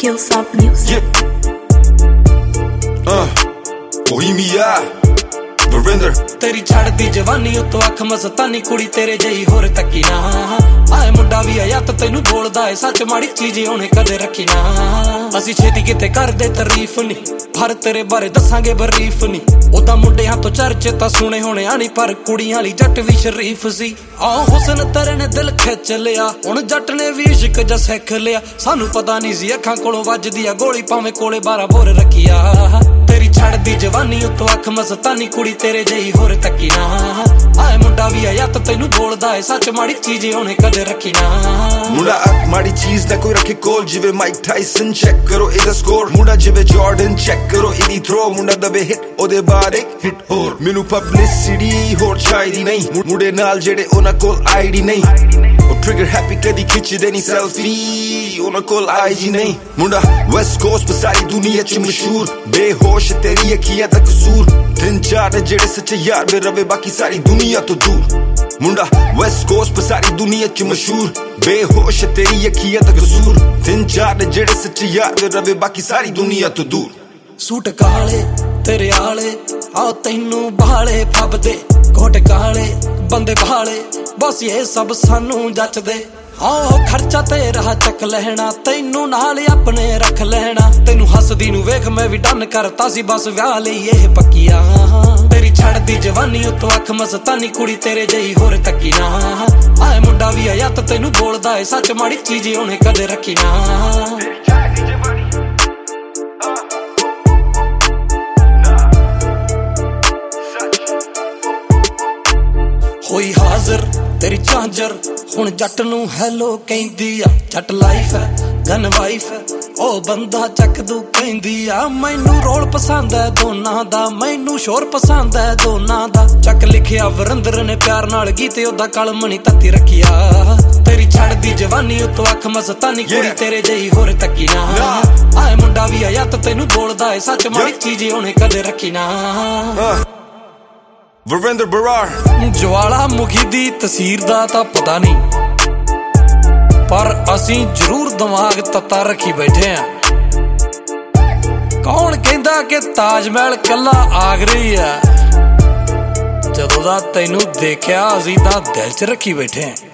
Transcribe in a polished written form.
Skillsop Music. Bohemia, Verinder. तेरी छड़दी जवानी उत्तो अख मस्तानी कुड़ी तेरे जही होर तकी ना आए मुंडा भी आया तो तेनू बोलदा है सच माड़ी चीज ओने कदे रखी ना असी छेती किते कर दे तारीफ नी पर तेरे बारे दसांगे बरीफ नी ओदा मुंडे हां तो चर्चे ता सुने होने आनी पर कुड़ियां वाली जट भी शरीफ सी आ हुस्न तेरे ने दिल खिच लिया हुण जट ने भी इश्क जा सिख लिया सानू पता नहीं सी अखां कोलों वजदी आ गोली भावें कोले 12 बोर रखिया तेरी छड़दी जवानी उत्तो अख मस्तानी कुड़ी तेरे जही होर तकी ना आए मुंडा भी आया तो तेनू बोलदा है सच माड़ी चीज ओने कदे रखी ना मुंडा अख माड़ी चीज ना कोई रखे कोल जिवे माइक टाइसन चेक करो इहदा स्कोर मुंडा जिवे जॉर्डन चेक करो इहदी थ्रो मुंडा दबे हिट ओदे बाद एक हिट होर मैनू पब्लिसिटी होर चाहिदी नहीं मुंडे नाल जेड़े ओना कोल आईडी नहीं ट्रिगर हैप्पी कदी खिचदे नहीं सेल्फी ओना कोल आईजी नहीं मुंडा वेस्ट कोस्ट पर सारी दुनिया च मशहूर बेहोश तेरी अखियां दा कसूर तीन चार जेड़े सच्चे यार में रवे बाकी सारी दुनिया तो दूर मुंडा वेस्ट कोस्ट पर सारी दुनिया च मशहूर बेहोश तेरी अखियां दा कसूर तीन चार जेड़े सच्चे यार में रवे बाकी सारी दुनिया तो दूर सूट काले तेरे आले आ तैनू बाले फबदे घोट काले बंदे भाले बस ये सब सानू जचदे आओ खर्चा तेरा चक लेना तैनू नाल अपने रख लेना तेनू हसदी नू वेख मैं भी डन करता सी बस व्याह लई ये पक्किया तेरी छड़दी जवानी उत्तो अख मस्तानी कुड़ी तेरे जही होर तकी ना आए मुंडा भी आया तो तेनू बोलदा है सच माड़ी चीज ओने कदे रखी ना होई हाजर तेरी झांजर हुण जट नू हैलो कहंदी आ जट लाइफ है गन वाइफ है ओ बंदा चकदू कहंदी आ मैनू रोल पसंद है दोनां दा मैनू शोर पसंद है दोनां दा चक लिखिया वरिंदर ने प्यार नाल गीत ओदा कलम नी तत्ती रखिया तेरी छड़दी जवानी उत्तो अख मस्तानी कुड़ी तेरे जही होर तकी ना आए मुंडा भी आया तो तेनू बोलदा है सच माड़ी चीज ओने कदे रखी ना Verinder Barar ज्वाला मुखी दी तसीर दा तां पता नहीं पर असीं जरूर दिमाग तत्ता रखी बैठे हैं कौन कहंदा कि ताजमहल कल्ला आगरा ही है जदों दा तैनू देखिया असीं तां दिल च रखी बैठे हैं।